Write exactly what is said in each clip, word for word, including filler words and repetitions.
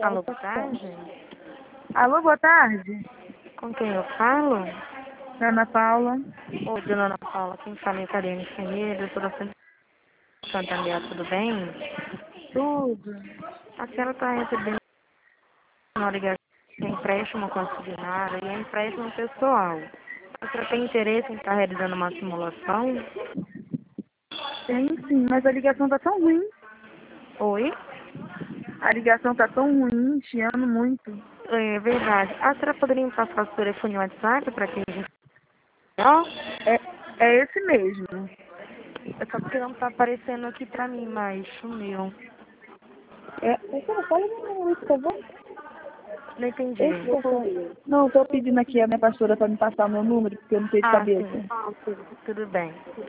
Alô, boa tarde. Alô, boa tarde. Com quem eu falo? Ana Paula. Oi, dona Ana Paula, quem fala é Karine Ferreira, eu sou da Santander, tudo bem? Tudo. A senhora está recebendo uma ligação de empréstimo consignado e é empréstimo pessoal. A senhora tem interesse em estar realizando uma simulação? Tem sim, mas a ligação tá tão ruim. Oi? A ligação tá tão ruim, chiando muito. É verdade. A senhora poderia me passar o seu telefone e WhatsApp para que a gente... Não? É, é esse mesmo. É só porque não está aparecendo aqui para mim, mas sumiu. É, você fala meu número, por favor. Não entendi. Esse eu sou eu. Não, tô pedindo aqui a minha pastora para me passar o meu número, porque eu não sei de Ah, cabeça. sim. Tudo bem.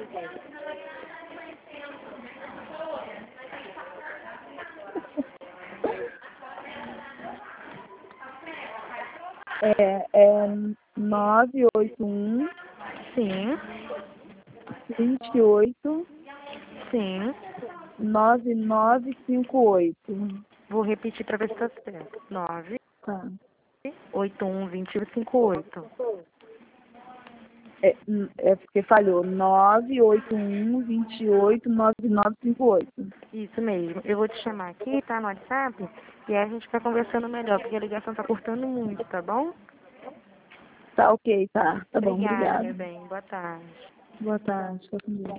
É, é nove oito um, Sim. vinte e oito, Sim. nove nove cinco oito. Vou repetir para ver se está certo. nove Tá. oito um dois zero cinco oito. É, é porque falhou. nove oito um, vinte e oito, nove nove cinco oito. Isso mesmo. Eu vou te chamar aqui, tá, no WhatsApp, e aí a gente vai conversando melhor, porque a ligação tá cortando muito, tá bom? Tá ok, tá. Tá bom, Obrigada, meu obrigado. bem. Boa tarde. Boa tarde. Fica com Deus.